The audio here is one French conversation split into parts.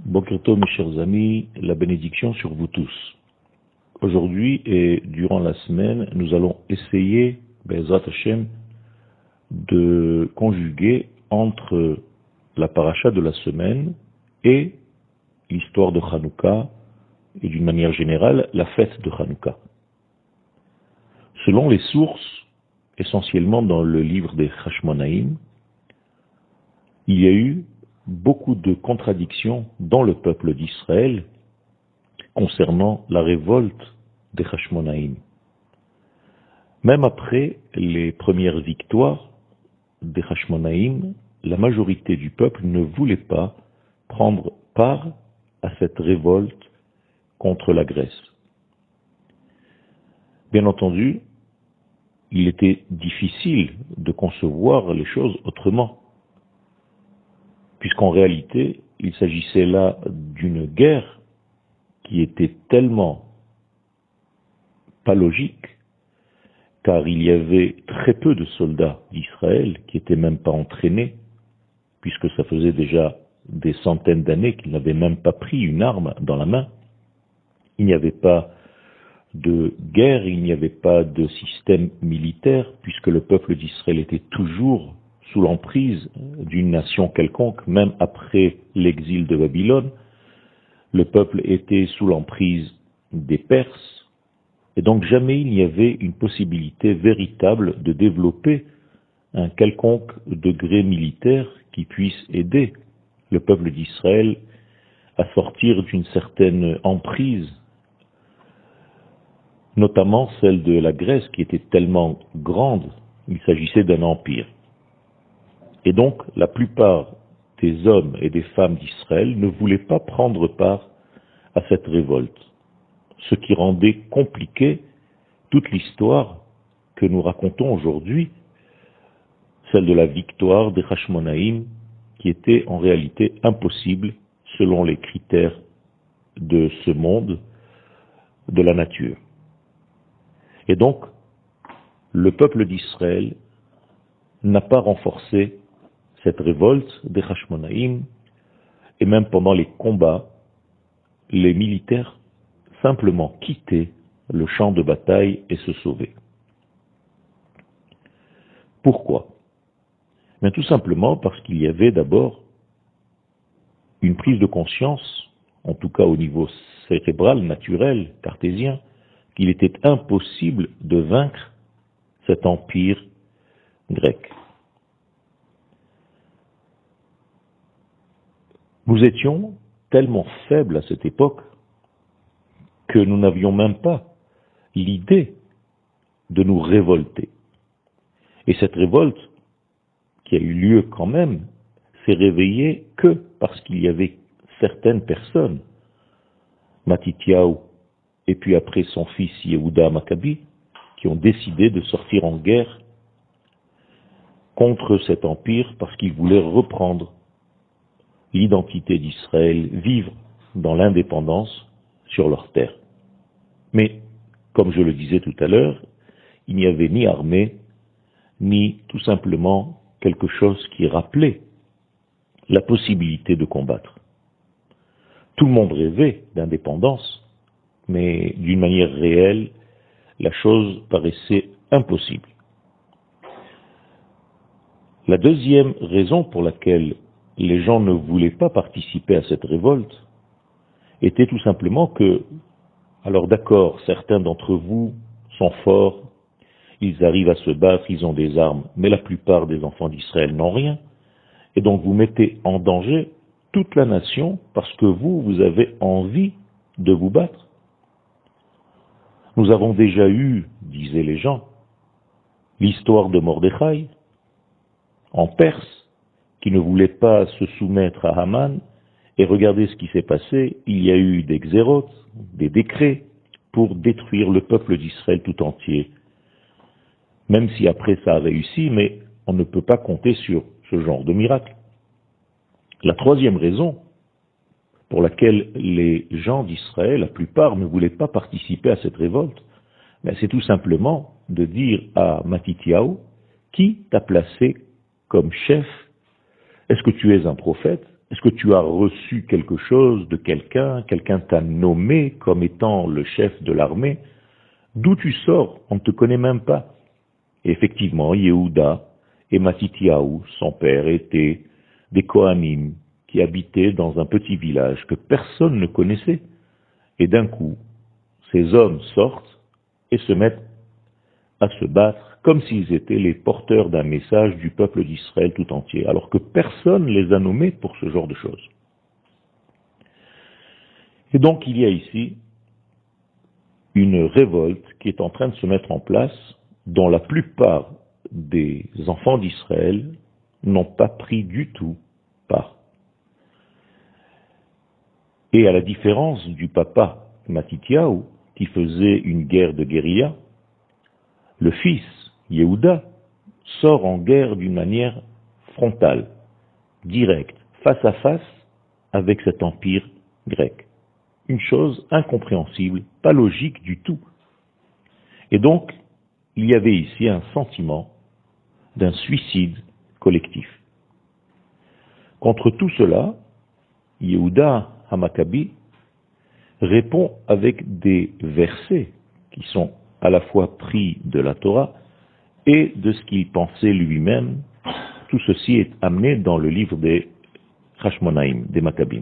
Boker Tov, mes chers amis, la bénédiction sur vous tous. Aujourd'hui et durant la semaine, nous allons essayer, Be'ezrat Hashem, de conjuguer entre la paracha de la semaine et l'histoire de Hanouka et d'une manière générale, la fête de Hanouka. Selon les sources, essentiellement dans le livre des Hashmonaïm, il y a eu beaucoup de contradictions dans le peuple d'Israël concernant la révolte des Hashmonaïm. Même après les premières victoires des Hashmonaïm, la majorité du peuple ne voulait pas prendre part à cette révolte contre la Grèce. Bien entendu, il était difficile de concevoir les choses autrement, puisqu'en réalité, il s'agissait là d'une guerre qui était tellement pas logique, car il y avait très peu de soldats d'Israël qui n'étaient même pas entraînés, puisque ça faisait déjà des centaines d'années qu'ils n'avaient même pas pris une arme dans la main. Il n'y avait pas de guerre, il n'y avait pas de système militaire, puisque le peuple d'Israël était toujours sous l'emprise d'une nation quelconque, même après l'exil de Babylone. Le peuple était sous l'emprise des Perses, et donc jamais il n'y avait une possibilité véritable de développer un quelconque degré militaire qui puisse aider le peuple d'Israël à sortir d'une certaine emprise, notamment celle de la Grèce qui était tellement grande, il s'agissait d'un empire. Et donc, la plupart des hommes et des femmes d'Israël ne voulaient pas prendre part à cette révolte, ce qui rendait compliqué toute l'histoire que nous racontons aujourd'hui, celle de la victoire des Hashmonaïm, qui était en réalité impossible selon les critères de ce monde, de la nature. Et donc, le peuple d'Israël n'a pas renforcé cette révolte des Hashmonaïm, et même pendant les combats, les militaires simplement quittaient le champ de bataille et se sauvaient. Pourquoi? Bien, tout simplement parce qu'il y avait d'abord une prise de conscience, en tout cas au niveau cérébral, naturel, cartésien, qu'il était impossible de vaincre cet empire grec. Nous étions tellement faibles à cette époque que nous n'avions même pas l'idée de nous révolter. Et cette révolte, qui a eu lieu quand même, s'est réveillée que parce qu'il y avait certaines personnes, Matityahu et puis après son fils Yehuda Maccabi, qui ont décidé de sortir en guerre contre cet empire parce qu'ils voulaient reprendre l'identité d'Israël, vivre dans l'indépendance sur leur terre. Mais, comme je le disais tout à l'heure, il n'y avait ni armée, ni tout simplement quelque chose qui rappelait la possibilité de combattre. Tout le monde rêvait d'indépendance, mais d'une manière réelle, la chose paraissait impossible. La deuxième raison pour laquelle les gens ne voulaient pas participer à cette révolte était tout simplement que, alors d'accord, certains d'entre vous sont forts, ils arrivent à se battre, ils ont des armes, mais la plupart des enfants d'Israël n'ont rien, et donc vous mettez en danger toute la nation parce que vous avez envie de vous battre. Nous avons déjà eu, disaient les gens, l'histoire de Mordechai en Perse, qui ne voulait pas se soumettre à Haman, et regardez ce qui s'est passé, il y a eu des xérotes, des décrets, pour détruire le peuple d'Israël tout entier. Même si après ça a réussi, mais on ne peut pas compter sur ce genre de miracle. La troisième raison pour laquelle les gens d'Israël, la plupart, ne voulaient pas participer à cette révolte, c'est tout simplement de dire à Matityahu, qui t'a placé comme chef? Est-ce que tu es un prophète? Est-ce que tu as reçu quelque chose de quelqu'un? Quelqu'un t'a nommé comme étant le chef de l'armée? D'où tu sors? On ne te connaît même pas. Et effectivement, Yehuda et Matityahu, son père, étaient des Kohanim qui habitaient dans un petit village que personne ne connaissait. Et d'un coup, ces hommes sortent et se mettent à se battre comme s'ils étaient les porteurs d'un message du peuple d'Israël tout entier, alors que personne ne les a nommés pour ce genre de choses. Et donc il y a ici une révolte qui est en train de se mettre en place, dont la plupart des enfants d'Israël n'ont pas pris du tout part. Et à la différence du papa Matityahu, qui faisait une guerre de guérilla, le fils, Yehuda, sort en guerre d'une manière frontale, directe, face à face avec cet empire grec. Une chose incompréhensible, pas logique du tout. Et donc, il y avait ici un sentiment d'un suicide collectif. Contre tout cela, Yehuda Hamakabi répond avec des versets qui sont à la fois pris de la Torah et de ce qu'il pensait lui-même. Tout ceci est amené dans le livre des Hashmonaïm, des Maccabim.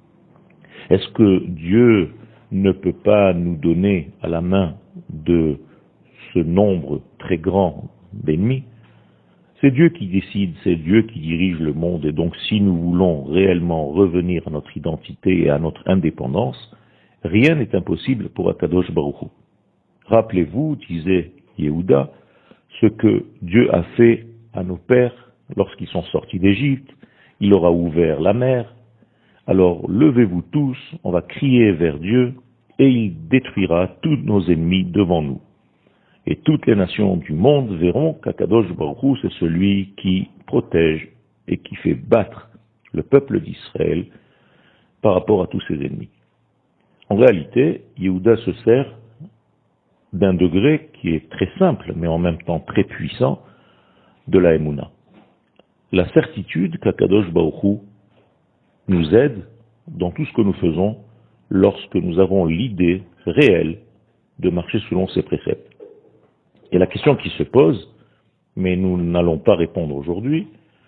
Est-ce que Dieu ne peut pas nous donner à la main de ce nombre très grand d'ennemis? C'est Dieu qui décide, c'est Dieu qui dirige le monde, et donc si nous voulons réellement revenir à notre identité et à notre indépendance, rien n'est impossible pour Akadosh Baruch Hu. Rappelez-vous, disait Yehuda, ce que Dieu a fait à nos pères lorsqu'ils sont sortis d'Égypte. Il leur a ouvert la mer. Alors levez-vous tous, on va crier vers Dieu, et il détruira tous nos ennemis devant nous. Et toutes les nations du monde verront qu'Akadosh Baruch Hu, c'est celui qui protège et qui fait battre le peuple d'Israël par rapport à tous ses ennemis. En réalité, Yehuda se sert d'un degré qui est très simple, mais en même temps très puissant, de la Emouna. La certitude qu'Akadosh Baruch Hu nous aide dans tout ce que nous faisons lorsque nous avons l'idée réelle de marcher selon ses préceptes. Et la question qui se pose, mais nous n'allons pas répondre aujourd'hui,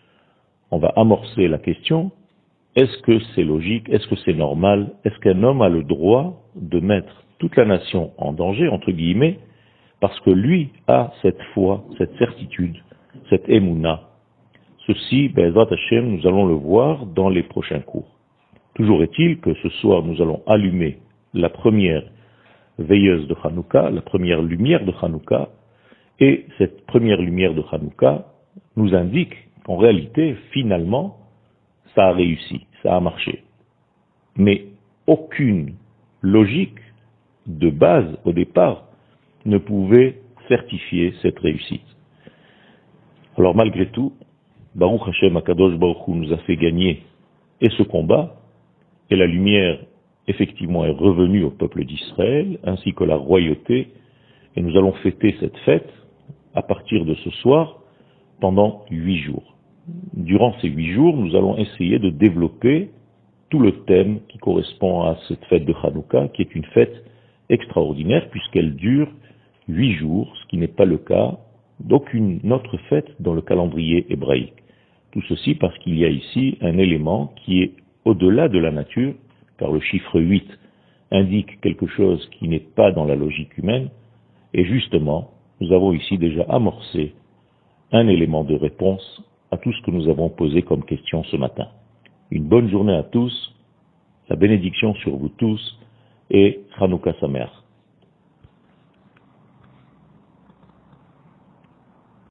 on va amorcer la question, est-ce que c'est logique, est-ce que c'est normal, est-ce qu'un homme a le droit de mettre toute la nation en danger, entre guillemets, parce que lui a cette foi, cette certitude, cette émouna. Ceci, Be'ezrat Hashem, nous allons le voir dans les prochains cours. Toujours est-il que ce soir, nous allons allumer la première veilleuse de Hanouka, la première lumière de Hanouka, et cette première lumière de Hanouka nous indique qu'en réalité, finalement, ça a réussi, ça a marché. Mais aucune logique de base, au départ, ne pouvait certifier cette réussite. Alors malgré tout, Baruch Hashem Akadosh Baruch Hu nous a fait gagner et ce combat, et la lumière effectivement est revenue au peuple d'Israël, ainsi que la royauté, et nous allons fêter cette fête à partir de ce soir pendant 8 jours. Durant ces 8 jours, nous allons essayer de développer tout le thème qui correspond à cette fête de Hanouka, qui est une fête extraordinaire puisqu'elle dure 8 jours, ce qui n'est pas le cas d'aucune autre fête dans le calendrier hébraïque. Tout ceci parce qu'il y a ici un élément qui est au-delà de la nature, car le chiffre 8 indique quelque chose qui n'est pas dans la logique humaine, et justement, nous avons ici déjà amorcé un élément de réponse à tout ce que nous avons posé comme question ce matin. Une bonne journée à tous, la bénédiction sur vous tous, et Hanouka Sameach.